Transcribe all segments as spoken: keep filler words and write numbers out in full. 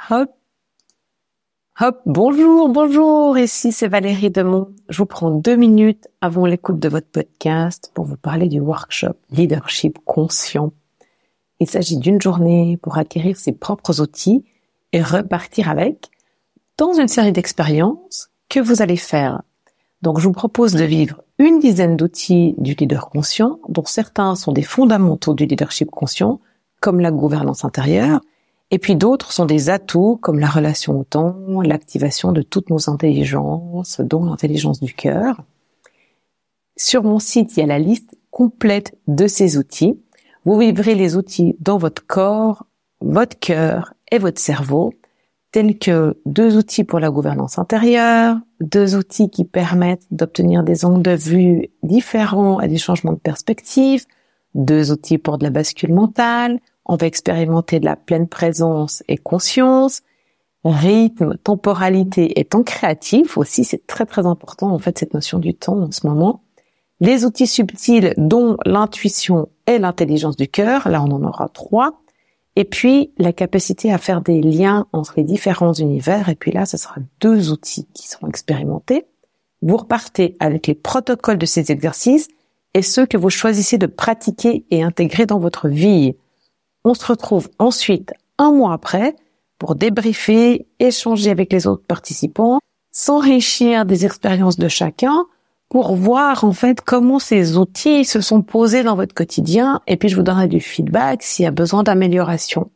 Hop, hop, bonjour, bonjour, ici c'est Valérie Demont. Je vous prends deux minutes avant l'écoute de votre podcast pour vous parler du workshop Leadership Conscient. Il s'agit d'une journée pour acquérir ses propres outils et repartir avec dans une série d'expériences que vous allez faire. Donc je vous propose de vivre une dizaine d'outils du leader conscient, dont certains sont des fondamentaux du leadership conscient, comme la gouvernance intérieure, et puis d'autres sont des atouts comme la relation au temps, l'activation de toutes nos intelligences, dont l'intelligence du cœur. Sur mon site, il y a la liste complète de ces outils. Vous vivrez les outils dans votre corps, votre cœur et votre cerveau, tels que deux outils pour la gouvernance intérieure, deux outils qui permettent d'obtenir des angles de vue différents et des changements de perspective, deux outils pour de la bascule mentale. On va expérimenter de la pleine présence et conscience, rythme, temporalité et temps créatif aussi, c'est très très important en fait cette notion du temps en ce moment. Les outils subtils dont l'intuition et l'intelligence du cœur, là on en aura trois. Et puis la capacité à faire des liens entre les différents univers, et puis là ce sera deux outils qui seront expérimentés. Vous repartez avec les protocoles de ces exercices et ceux que vous choisissez de pratiquer et intégrer dans votre vie. On se retrouve ensuite, un mois après, pour débriefer, échanger avec les autres participants, s'enrichir des expériences de chacun, pour voir en fait comment ces outils se sont posés dans votre quotidien, et puis je vous donnerai du feedback s'il y a besoin d'amélioration.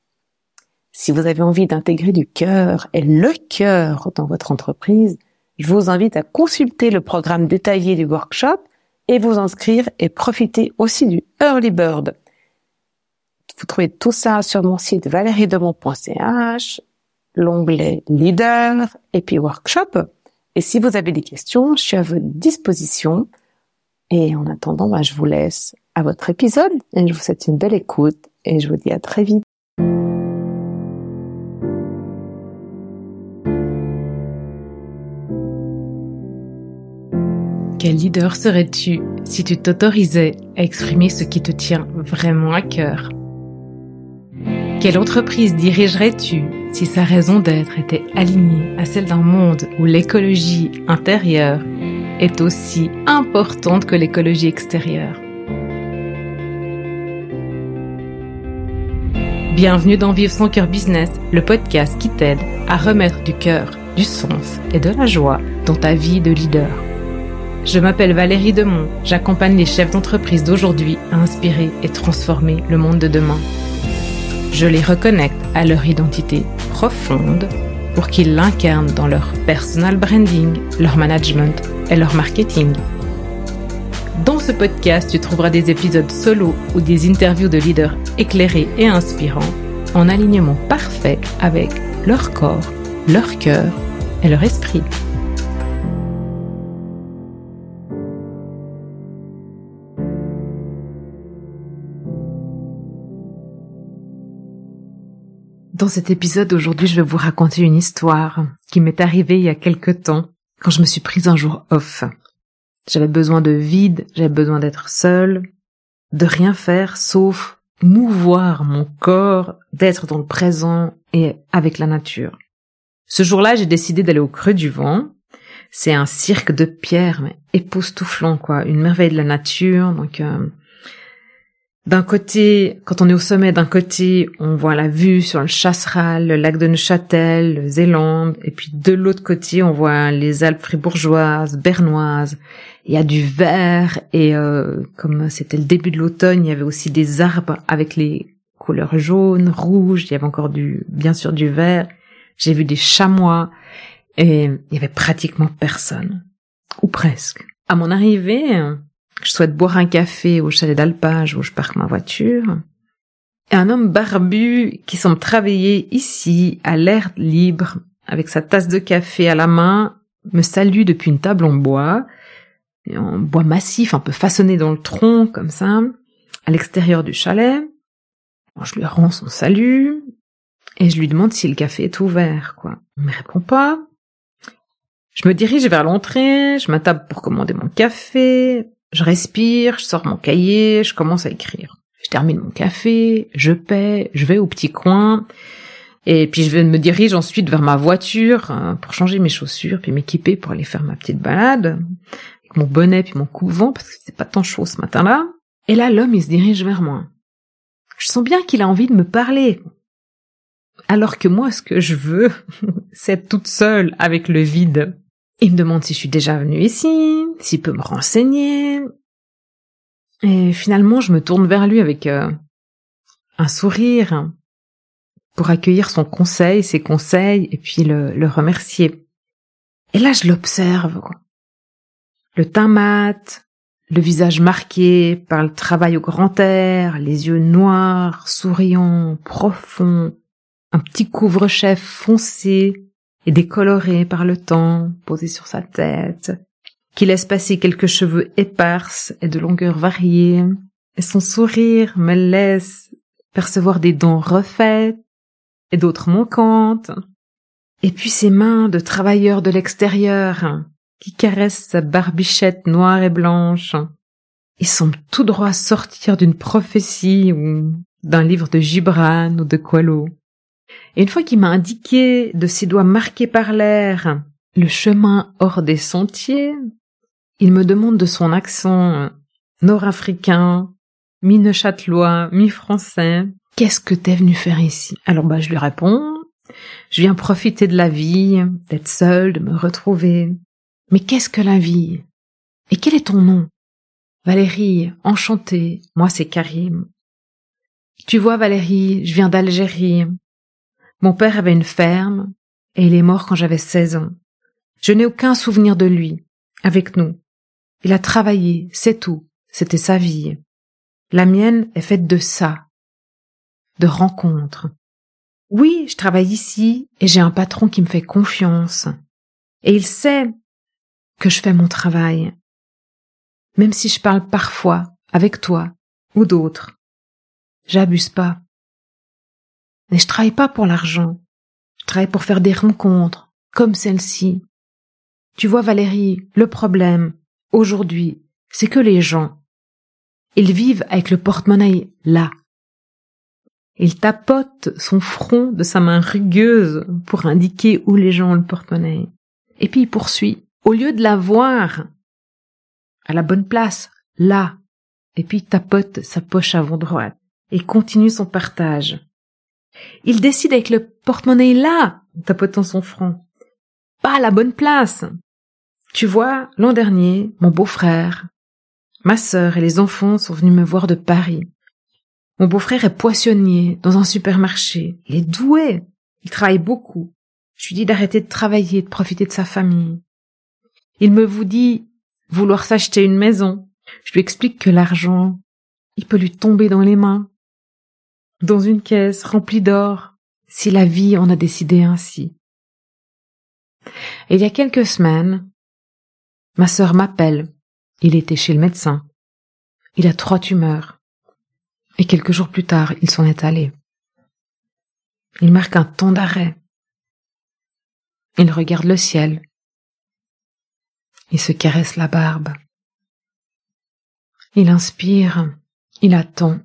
Si vous avez envie d'intégrer du cœur et le cœur dans votre entreprise, je vous invite à consulter le programme détaillé du workshop et vous inscrire et profiter aussi du Early Bird. Vous trouvez tout ça sur mon site valeriedemont point c h, l'onglet Leader et puis Workshop. Et si vous avez des questions, je suis à votre disposition. Et en attendant, bah, je vous laisse à votre épisode et je vous souhaite une belle écoute et je vous dis à très vite. Quel leader serais-tu si tu t'autorisais à exprimer ce qui te tient vraiment à cœur ? Quelle entreprise dirigerais-tu si sa raison d'être était alignée à celle d'un monde où l'écologie intérieure est aussi importante que l'écologie extérieure? Bienvenue dans Vivre son cœur business, le podcast qui t'aide à remettre du cœur, du sens et de la joie dans ta vie de leader. Je m'appelle Valérie Demont, j'accompagne les chefs d'entreprise d'aujourd'hui à inspirer et transformer le monde de demain. Je les reconnecte à leur identité profonde pour qu'ils l'incarnent dans leur personal branding, leur management et leur marketing. Dans ce podcast, tu trouveras des épisodes solo ou des interviews de leaders éclairés et inspirants en alignement parfait avec leur corps, leur cœur et leur esprit. Dans cet épisode aujourd'hui, je vais vous raconter une histoire qui m'est arrivée il y a quelque temps quand je me suis prise un jour off. J'avais besoin de vide, j'avais besoin d'être seule, de rien faire sauf mouvoir mon corps, d'être dans le présent et avec la nature. Ce jour-là, j'ai décidé d'aller au Creux du Vent. C'est un cirque de pierre, mais époustouflant, quoi, une merveille de la nature. Donc, euh, d'un côté, quand on est au sommet, d'un côté, on voit la vue sur le Chasseral, le lac de Neuchâtel, le Zélande, et puis de l'autre côté, on voit les Alpes fribourgeoises, bernoises. Il y a du vert, et euh, comme c'était le début de l'automne, il y avait aussi des arbres avec les couleurs jaunes, rouges, il y avait encore du, bien sûr du vert. J'ai vu des chamois, et il y avait pratiquement personne. Ou presque. À mon arrivée, je souhaite boire un café au chalet d'alpage où je parque ma voiture. Et un homme barbu qui semble travailler ici, à l'air libre, avec sa tasse de café à la main, me salue depuis une table en bois, en bois massif, un peu façonné dans le tronc, comme ça, à l'extérieur du chalet. Bon, je lui rends son salut, et je lui demande si le café est ouvert, quoi. Il me répond pas. Je me dirige vers l'entrée, je m'attable pour commander mon café. Je respire, je sors mon cahier, je commence à écrire. Je termine mon café, je paie, je vais au petit coin Et puis je me dirige ensuite vers ma voiture hein, pour changer mes chaussures, puis m'équiper pour aller faire ma petite balade, avec mon bonnet puis mon coupe-vent, parce que c'est pas tant chaud ce matin-là. Et là, l'homme, il se dirige vers moi. Je sens bien qu'il a envie de me parler. Alors que moi, ce que je veux, c'est être toute seule avec le vide. Il me demande si je suis déjà venue ici, s'il peut me renseigner. Et finalement, je me tourne vers lui avec euh, un sourire pour accueillir son conseil, ses conseils, et puis le, le remercier. Et là, je l'observe. Le teint mat, le visage marqué par le travail au grand air, les yeux noirs, souriants, profonds, un petit couvre-chef foncé et décoloré par le temps posé sur sa tête, qui laisse passer quelques cheveux éparses et de longueur variée, et son sourire me laisse percevoir des dents refaites et d'autres manquantes, et puis ses mains de travailleur de l'extérieur qui caressent sa barbichette noire et blanche. Il semble tout droit sortir d'une prophétie ou d'un livre de Gibran ou de Coelho. Et une fois qu'il m'a indiqué de ses doigts marqués par l'air le chemin hors des sentiers, il me demande de son accent nord-africain, mi-neuchâtelois, mi-français, « Qu'est-ce que t'es venu faire ici ?» Alors bah je lui réponds, « Je viens profiter de la vie, d'être seule, de me retrouver. » « Mais qu'est-ce que la vie ? Et quel est ton nom ? » ?»« Valérie, enchantée, moi c'est Karim. »« Tu vois Valérie, je viens d'Algérie. Mon père avait une ferme et il est mort quand j'avais seize ans. Je n'ai aucun souvenir de lui, avec nous. Il a travaillé, c'est tout, c'était sa vie. La mienne est faite de ça, de rencontres. Oui, je travaille ici et j'ai un patron qui me fait confiance. Et il sait que je fais mon travail, même si je parle parfois avec toi ou d'autres. J'abuse pas. Mais je travaille pas pour l'argent. Je travaille pour faire des rencontres, comme celle-ci. Tu vois Valérie, le problème, aujourd'hui, c'est que les gens, ils vivent avec le porte-monnaie là. Il tapote son front de sa main rugueuse pour indiquer où les gens ont le porte-monnaie. Et puis il poursuit. Au lieu de la voir à la bonne place, là, et puis tapote sa poche avant droite et continue son partage. Il décide avec le porte-monnaie là, en tapotant son front, pas à la bonne place. Tu vois, l'an dernier, mon beau-frère, ma sœur et les enfants sont venus me voir de Paris. Mon beau-frère est poissonnier dans un supermarché. Il est doué, il travaille beaucoup. Je lui dis d'arrêter de travailler, de profiter de sa famille. Il me vous dit vouloir s'acheter une maison. Je lui explique que l'argent, il peut lui tomber dans les mains, dans une caisse remplie d'or, si la vie en a décidé ainsi. Et il y a quelques semaines, ma sœur m'appelle. Il était chez le médecin. Il a trois tumeurs. Et quelques jours plus tard, il s'en est allé. Il marque un temps d'arrêt. Il regarde le ciel. Il se caresse la barbe. Il inspire. Il attend.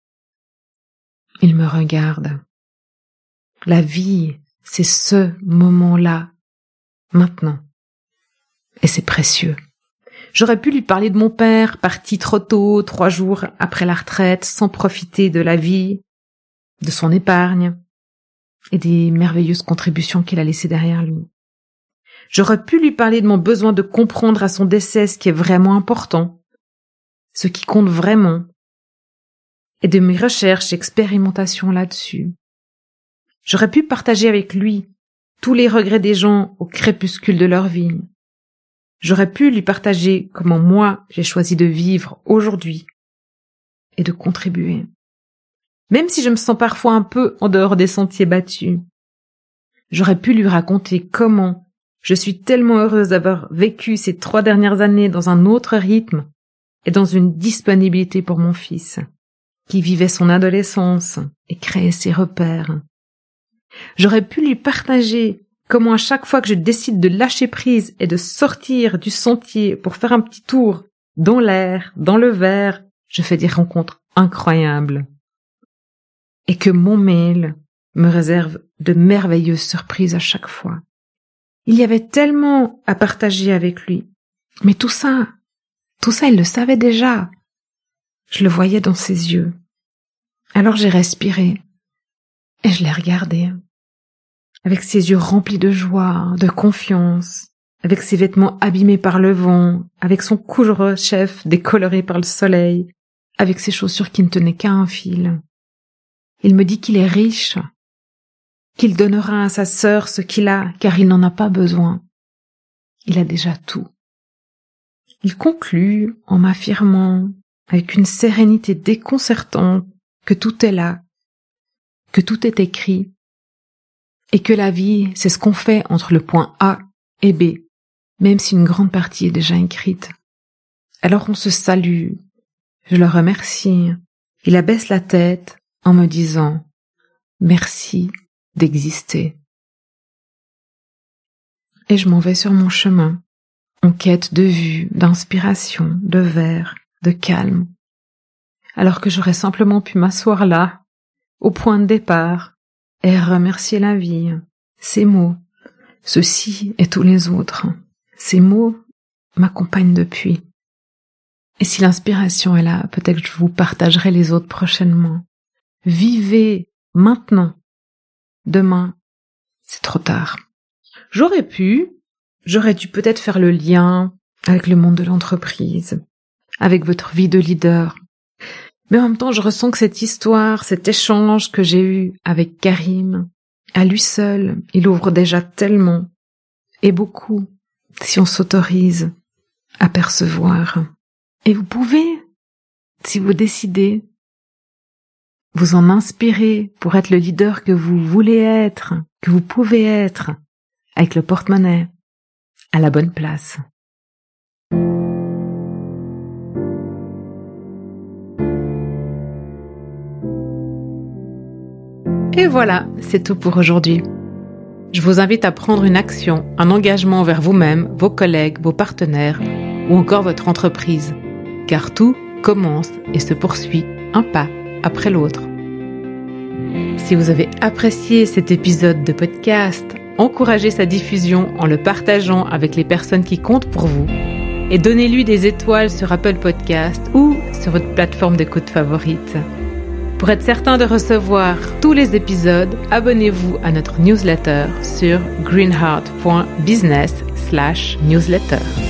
Il me regarde. La vie, c'est ce moment-là, maintenant. Et c'est précieux. J'aurais pu lui parler de mon père, parti trop tôt, trois jours après la retraite, sans profiter de la vie, de son épargne et des merveilleuses contributions qu'il a laissées derrière lui. J'aurais pu lui parler de mon besoin de comprendre à son décès ce qui est vraiment important, ce qui compte vraiment, et de mes recherches et expérimentations là-dessus. J'aurais pu partager avec lui tous les regrets des gens au crépuscule de leur vie. J'aurais pu lui partager comment moi j'ai choisi de vivre aujourd'hui et de contribuer. Même si je me sens parfois un peu en dehors des sentiers battus. J'aurais pu lui raconter comment je suis tellement heureuse d'avoir vécu ces trois dernières années dans un autre rythme et dans une disponibilité pour mon fils, qui vivait son adolescence et créait ses repères. J'aurais pu lui partager comment à chaque fois que je décide de lâcher prise et de sortir du sentier pour faire un petit tour dans l'air, dans le verre, je fais des rencontres incroyables. Et que mon mail me réserve de merveilleuses surprises à chaque fois. Il y avait tellement à partager avec lui. Mais tout ça, tout ça, il le savait déjà. Je le voyais dans ses yeux. Alors j'ai respiré et je l'ai regardé. Avec ses yeux remplis de joie, de confiance, avec ses vêtements abîmés par le vent, avec son couvre-chef décoloré par le soleil, avec ses chaussures qui ne tenaient qu'à un fil. Il me dit qu'il est riche, qu'il donnera à sa sœur ce qu'il a, car il n'en a pas besoin. Il a déjà tout. Il conclut en m'affirmant, avec une sérénité déconcertante, que tout est là, que tout est écrit, et que la vie, c'est ce qu'on fait entre le point A et B, même si une grande partie est déjà écrite. Alors on se salue, je le remercie, il abaisse la tête en me disant « Merci d'exister ». Et je m'en vais sur mon chemin, en quête de vue, d'inspiration, de verre, de calme, alors que j'aurais simplement pu m'asseoir là, au point de départ, et remercier la vie, ces mots, ceux-ci et tous les autres. Ces mots m'accompagnent depuis. Et si l'inspiration est là, peut-être que je vous partagerai les autres prochainement. Vivez maintenant. Demain, c'est trop tard. J'aurais pu, j'aurais dû peut-être faire le lien avec le monde de l'entreprise, avec votre vie de leader. Mais en même temps, je ressens que cette histoire, cet échange que j'ai eu avec Karim, à lui seul, il ouvre déjà tellement, et beaucoup, si on s'autorise à percevoir. Et vous pouvez, si vous décidez, vous en inspirer pour être le leader que vous voulez être, que vous pouvez être, avec le porte-monnaie à la bonne place. Et voilà, c'est tout pour aujourd'hui. Je vous invite à prendre une action, un engagement envers vous-même, vos collègues, vos partenaires ou encore votre entreprise. Car tout commence et se poursuit un pas après l'autre. Si vous avez apprécié cet épisode de podcast, encouragez sa diffusion en le partageant avec les personnes qui comptent pour vous et donnez-lui des étoiles sur Apple Podcast ou sur votre plateforme d'écoute favorite. Pour être certain de recevoir tous les épisodes, abonnez-vous à notre newsletter sur greenheart point business slash newsletter.